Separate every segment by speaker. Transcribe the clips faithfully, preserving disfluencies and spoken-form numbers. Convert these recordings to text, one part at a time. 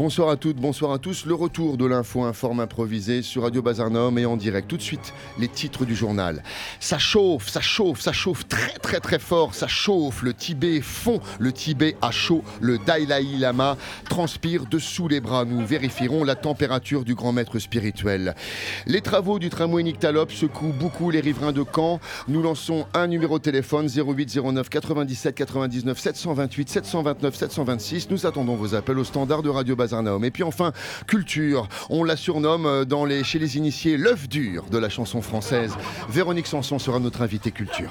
Speaker 1: Bonsoir à toutes, bonsoir à tous. Le retour de l'info informe improvisée sur Radio Bazarnum et en direct. Tout de suite, les titres du journal. Ça chauffe, ça chauffe, ça chauffe très très très fort. Ça chauffe, le Tibet fond, le Tibet a chaud. Le Dalai Lama transpire dessous les bras. Nous vérifierons la température du grand maître spirituel. Les travaux du tramway Nyctalope secouent beaucoup les riverains de Caen. Nous lançons un numéro de téléphone zéro huit zéro neuf quatre-vingt-dix-sept quatre-vingt-dix-neuf sept cent vingt-huit sept cent vingt-neuf sept cent vingt-six. Nous attendons vos appels au standard de Radio Bazarnum. Et puis enfin, culture. On la surnomme dans les, chez les initiés l'œuf dur de la chanson française. Véronique Sanson sera notre invitée culture.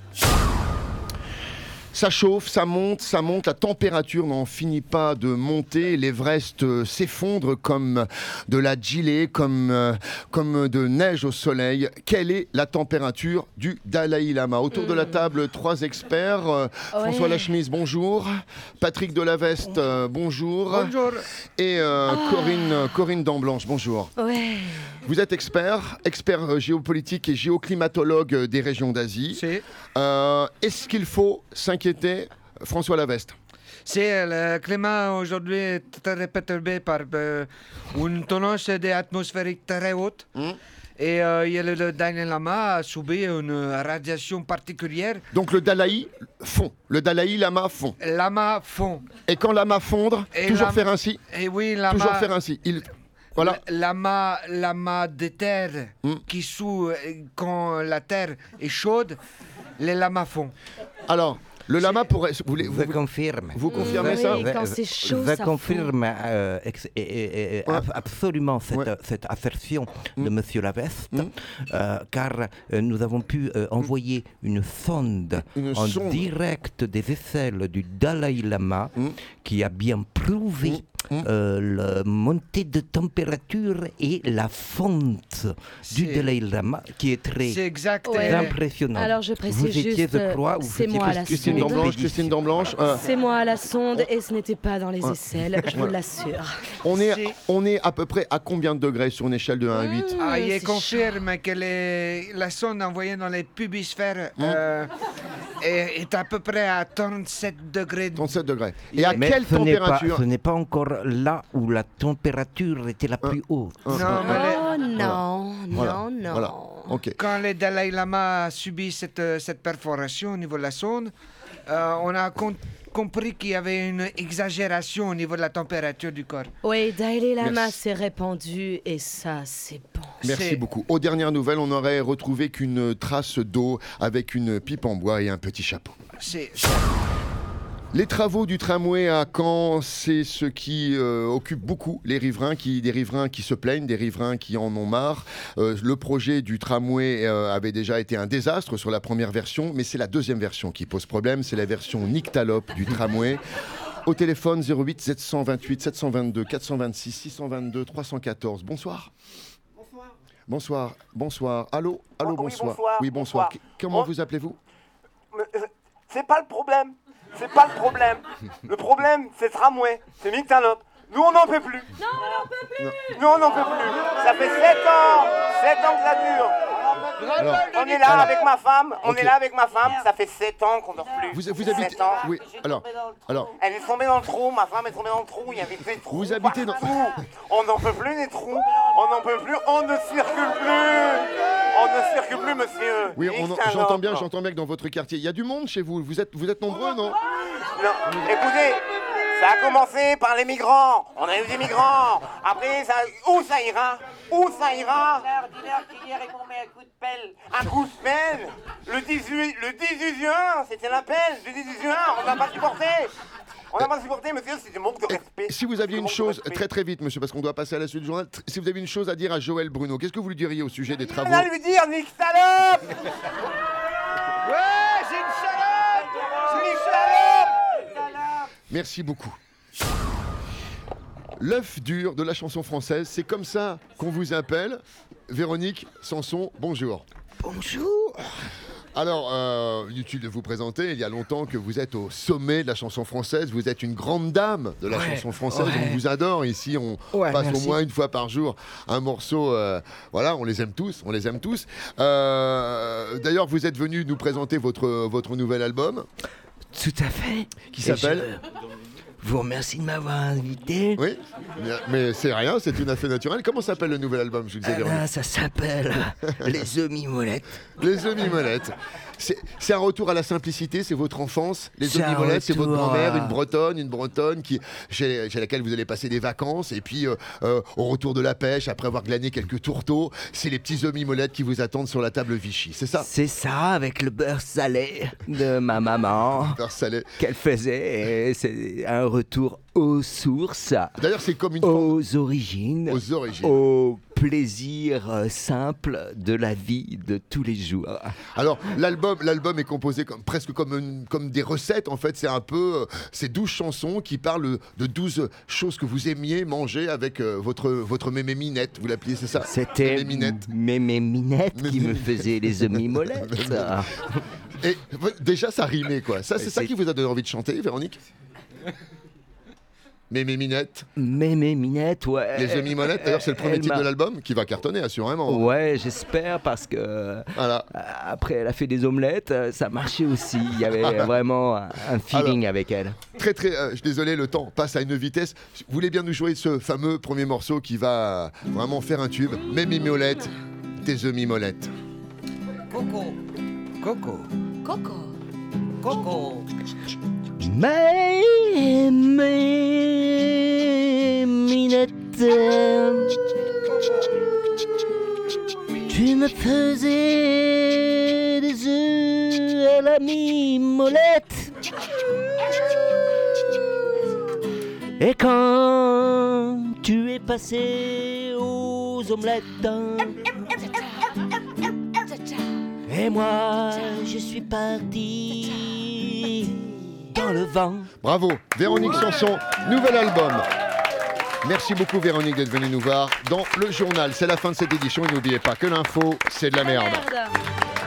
Speaker 1: Ça chauffe, ça monte, ça monte, la température n'en finit pas de monter, l'Everest euh, s'effondre comme de la gelée, comme, euh, comme de neige au soleil. Quelle est la température du Dalai Lama? Autour mmh. de la table, trois experts. Euh, ouais. François Lachemise, bonjour. Patrick Delaveste, euh, bonjour.
Speaker 2: Bonjour.
Speaker 1: Et euh, ah. Corinne, Corinne Damblanche, bonjour.
Speaker 3: Ouais.
Speaker 1: Vous êtes expert, expert géopolitique et géoclimatologue des régions d'Asie.
Speaker 2: C'est...
Speaker 1: Euh, est-ce qu'il faut s'inquiéter, François Laveste?
Speaker 2: C'est le climat aujourd'hui est très perturbé par euh, une tendance atmosphérique très haute. Mmh. Et euh, il y a le, le Dalai Lama a subi une radiation particulière.
Speaker 1: Donc le Dalai fond, le Dalai Lama fond.
Speaker 2: Lama fond.
Speaker 1: Et quand Lama fondre, et toujours lama, faire ainsi.
Speaker 2: Et oui, Lama.
Speaker 1: Toujours faire ainsi. Il... Voilà.
Speaker 2: Lama, lama de terre mmh. qui sous quand la terre est chaude, les lamas font.
Speaker 1: Alors, le lama pourrait. Vous, vous,
Speaker 4: vous, confirme.
Speaker 1: Vous confirmez
Speaker 3: oui,
Speaker 1: ça?
Speaker 3: Quand c'est chaud,
Speaker 4: je
Speaker 3: ça
Speaker 4: confirme euh, ex- et, et, et, ouais. absolument cette,
Speaker 1: ouais.
Speaker 4: cette assertion mmh. de Monsieur Laveste, mmh. euh, car euh, nous avons pu euh, envoyer mmh. une sonde
Speaker 1: une
Speaker 4: en
Speaker 1: sonde.
Speaker 4: direct des aisselles du Dalai Lama mmh. qui a bien prouvé mmh. Euh, la montée de température et la fonte
Speaker 2: c'est...
Speaker 4: du Dalai Lama qui est très
Speaker 2: c'est exact.
Speaker 4: ouais. impressionnant.
Speaker 3: Alors je précise
Speaker 4: vous étiez,
Speaker 3: juste,
Speaker 4: je crois,
Speaker 3: c'est moi à la
Speaker 1: Christine
Speaker 3: sonde.
Speaker 1: Damblanche, Christine Damblanche. Euh...
Speaker 3: C'est moi à la sonde et ce n'était pas dans les aisselles, je vous l'assure.
Speaker 1: On est, on est à peu près à combien de degrés sur une échelle de un à huit?
Speaker 2: mmh, ah, il confirme chaud. que les, la sonde envoyée dans les pubisphères mmh. euh, est, est à peu près à trente-sept degrés.
Speaker 1: trente-sept degrés. Et à
Speaker 4: mais
Speaker 1: quelle
Speaker 4: ce
Speaker 1: température?
Speaker 4: N'est pas, ce n'est pas encore là où la température était la plus haute.
Speaker 2: Non,
Speaker 3: oh,
Speaker 2: mais les...
Speaker 3: non,
Speaker 1: voilà.
Speaker 3: non, non.
Speaker 1: Voilà. Okay.
Speaker 2: Quand le Dalai Lama a subi cette, cette perforation au niveau de la sonde, euh, on a con- compris qu'il y avait une exagération au niveau de la température du corps.
Speaker 3: Oui, Dalai Lama s'est répandu et ça, c'est bon.
Speaker 1: Merci
Speaker 2: c'est...
Speaker 1: beaucoup. Aux dernières nouvelles, on n'aurait retrouvé qu'une trace d'eau avec une pipe en bois et un petit chapeau.
Speaker 2: C'est...
Speaker 1: Les travaux du tramway à Caen, c'est ce qui euh, occupe beaucoup les riverains, qui, des riverains qui se plaignent, des riverains qui en ont marre. Euh, le projet du tramway euh, avait déjà été un désastre sur la première version, mais c'est la deuxième version qui pose problème, c'est la version Nyctalope du tramway. Au téléphone zéro huit sept cent vingt-huit sept cent vingt-deux quatre cent vingt-six six cent vingt-deux trois cent quatorze. Bonsoir.
Speaker 5: Bonsoir.
Speaker 1: Bonsoir. Bonsoir. Allô. Allô.
Speaker 5: Oh,
Speaker 1: bonsoir.
Speaker 5: Oui, bonsoir.
Speaker 1: Oui, bonsoir.
Speaker 5: bonsoir.
Speaker 1: Comment
Speaker 5: oh.
Speaker 1: vous appelez-vous?
Speaker 5: C'est pas le problème. C'est pas le problème. Le problème, c'est tramway, c'est Nyctalope. Nous, on n'en peut plus.
Speaker 3: Non, on n'en peut plus.
Speaker 5: Nous, on n'en peut plus. Ça fait sept ans, sept ans que ça dure.
Speaker 1: Alors,
Speaker 5: on est là
Speaker 1: alors,
Speaker 5: avec ma femme. On
Speaker 1: okay.
Speaker 5: est là avec ma femme. Ça fait sept ans qu'on dort plus.
Speaker 1: Vous, vous habitez.
Speaker 5: sept ans.
Speaker 1: Oui. Alors, alors.
Speaker 5: Elle est tombée dans le trou. Ma femme est tombée dans le trou. Il y avait des trous.
Speaker 1: Vous habitez dans.
Speaker 5: On n'en peut plus des trous. On n'en peut plus. On ne circule plus. On ne circule plus, monsieur.
Speaker 1: Oui, on en, j'entends bien, j'entends bien que dans votre quartier, il y a du monde chez vous. Vous êtes, vous êtes nombreux, non?
Speaker 5: Non. Écoutez, ça a commencé par les migrants. On a eu des migrants. Après, ça, où ça ira? Où ça ira? Dis-leur qu'hier, ils m'ont mis un coup de pelle. Un coup de pelle? Le dix-huit, le dix-huit juin, c'était la pelle. Le dix-huit juin, on n'a pas supporté. On n'a pas supporté, monsieur, c'est du manque de respect.
Speaker 1: Si vous aviez une chose, très très vite, monsieur, parce qu'on doit passer à la suite du journal, si vous avez une chose à dire à Joël Bruno, qu'est-ce que vous lui diriez au sujet des travaux?
Speaker 5: On va lui dire, Nyctalope.
Speaker 2: Ouais, c'est une salope.
Speaker 5: C'est une salope.
Speaker 1: Merci beaucoup. L'œuf dur de la chanson française, c'est comme ça qu'on vous appelle. Véronique Sanson, bonjour.
Speaker 3: Bonjour.
Speaker 1: Alors, euh, inutile de vous présenter, il y a longtemps que vous êtes au sommet de la chanson française, vous êtes une grande dame de la ouais, chanson française, ouais. On vous adore, ici on ouais, passe merci. Au moins une fois par jour un morceau, euh, voilà, on les aime tous, on les aime tous. Euh, d'ailleurs, vous êtes venu nous présenter votre, votre nouvel album.
Speaker 4: Tout à fait.
Speaker 1: Qui s'appelle je...
Speaker 4: vous remercie de m'avoir invité.
Speaker 1: Oui, mais c'est rien, c'est tout à fait naturel. Comment s'appelle le nouvel album, je vous disais,
Speaker 4: Ah
Speaker 1: Véronique?
Speaker 4: là, ça s'appelle Les œufs mimolettes.
Speaker 1: Les œufs mimolettes. C'est c'est un retour à la simplicité, c'est votre enfance. Les
Speaker 4: C'est
Speaker 1: œufs
Speaker 4: un
Speaker 1: mimolettes, c'est votre
Speaker 4: retour
Speaker 1: grand-mère,
Speaker 4: à-
Speaker 1: une bretonne, une bretonne qui, chez, chez laquelle vous allez passer des vacances. Et puis, euh, euh, au retour de la pêche, après avoir glané quelques tourteaux, c'est les petits œufs mimolettes qui vous attendent sur la table Vichy, c'est ça?
Speaker 4: C'est ça, avec le beurre salé de ma maman
Speaker 1: Beurre salé.
Speaker 4: qu'elle faisait. Et c'est un retour aux sources,
Speaker 1: D'ailleurs, c'est comme une forme
Speaker 4: aux origines,
Speaker 1: aux origines.
Speaker 4: au plaisir euh, simple de la vie de tous les jours.
Speaker 1: Alors, l'album, l'album est composé comme, presque comme, une- comme des recettes. En fait, c'est un peu euh, ces douze chansons qui parlent de douze choses que vous aimiez manger avec euh, votre, votre mémé Minette. Vous l'appeliez, c'est ça?
Speaker 4: C'était
Speaker 1: Mémé Minette.
Speaker 4: Mémé Minette qui me faisait les œufs mimolettes.
Speaker 1: Et v- déjà, ça rimait, quoi. Ça, c'est ça
Speaker 4: C'est-
Speaker 1: qui vous a donné envie de chanter, Véronique? Mémé Minette,
Speaker 4: Mémé Minette, ouais.
Speaker 1: les œufs mimolettes. D'ailleurs, c'est le premier
Speaker 4: Elle
Speaker 1: titre
Speaker 4: m'a-
Speaker 1: de l'album qui va cartonner, assurément.
Speaker 4: Ouais, j'espère, parce que euh,
Speaker 1: Voilà.
Speaker 4: après elle a fait des omelettes, euh, ça marchait aussi. Il y avait vraiment un un feeling avec elle.
Speaker 1: Très, très. euh, je suis désolé, le temps passe à une vitesse. Vous voulez bien nous jouer ce fameux premier morceau qui va vraiment faire un tube? Mémé Mimolette, tes œufs mimolettes.
Speaker 2: Coco. Coco.
Speaker 3: Coco.
Speaker 2: Coco.
Speaker 4: Mais, mais, Minette, tu me faisais des œufs à la mimolette. Et quand tu es passé aux omelettes, et moi je suis parti dans le vent.
Speaker 1: Bravo, Véronique Sanson, nouvel album. Merci beaucoup Véronique d'être venue nous voir dans le journal. C'est la fin de cette édition et n'oubliez pas que l'info, c'est de la merde.
Speaker 3: Merde.